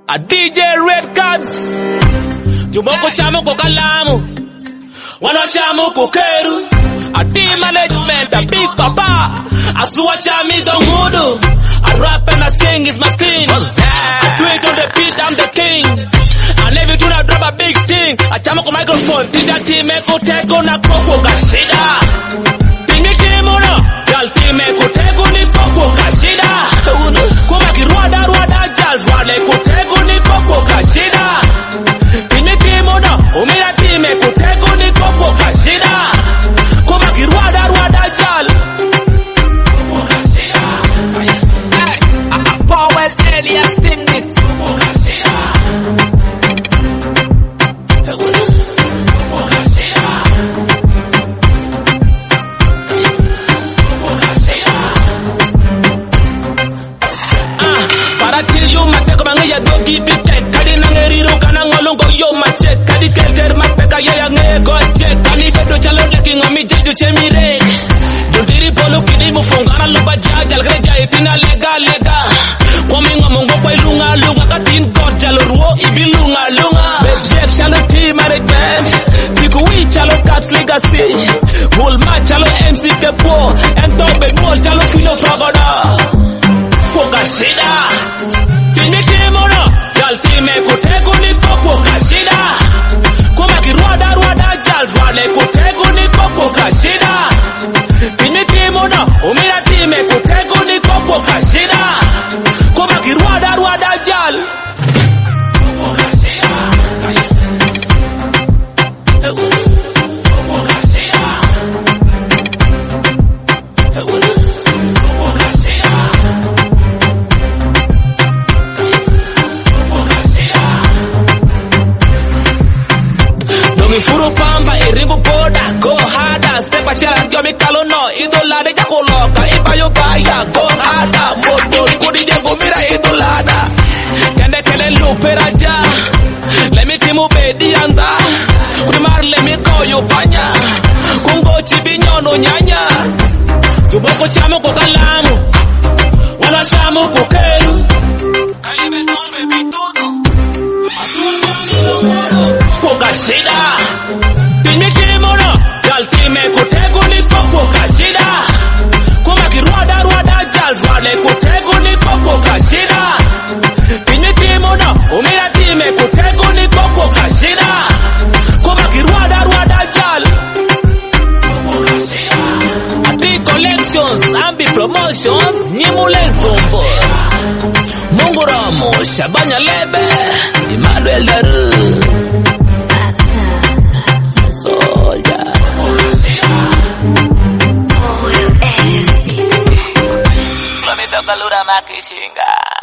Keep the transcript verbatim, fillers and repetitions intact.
A D J Red Cards Jumoko shamu ko kalamu Wano shamu ko keru A team management, a big papa Asluwa shami don't hoodoo I rap and I sing is my thing I do it on the beat, I'm the king And every tune I drop a big thing I chamo ko microphone, tija time ko teko na koko kashida Tingi kimono, jal time ko teko ni koko kashida Kuma kiruada ruada jal rwale ko teko ni koko kashida Tingi kimono, umira time ko teko ni koko kashida Kuma kiruada ruada jal koko kashida Hey, Powell Elias Timnis koko kashida ya dogi bite kadi nangeriro kana ngolongo yo mache kadi kelter mapeka ya ngego che kani bedo chalo leki ngomi jeju shemire dudiri polo kidi mufungana luba jaja algreja ipina lega lega komi ngomongo kwa ilunga lunga katin god chalo ruo ibi lunga lunga bejek chalo team management tikuwi chalo cat legacy mulma chalo M C Kepo entobe mol chalo filo fagoda koka shida Time kutegu ni popo kashida Kuma kiruada ruada jal rwale kutegu ni popo kashida Kini kimono umira time kutegu ni popo kashida Kuma kiruada ruada jal popo kashida popo kashida popo kashida Furu pamba iringu boda go harder step a challenge yo mi kalono idolade jakoloka ibayo baya go harder moto kudi de go mira idolada kende kele lupera ja let me timu bedi anda kudi mar let me go yo panya kungo chibinyono nyanya tuboko chamo ko kalamu wana chamo ko keru kaibe non be bitudo atu chamo ko koka shida Tingi kimono jal time kutegu ni koko kashida Kuma kiruada ruada jal rwale kutegu ni koko kashida Tingi kimono umira time kutegu ni koko kashida Kuma kiruada ruada jal koko kashida Ati collections, ambi promotions, nyimule zombo Mungu Ramo, Shabanya Lebe, Emmanuel Daru Soldier Flamengo Kalura Makishinga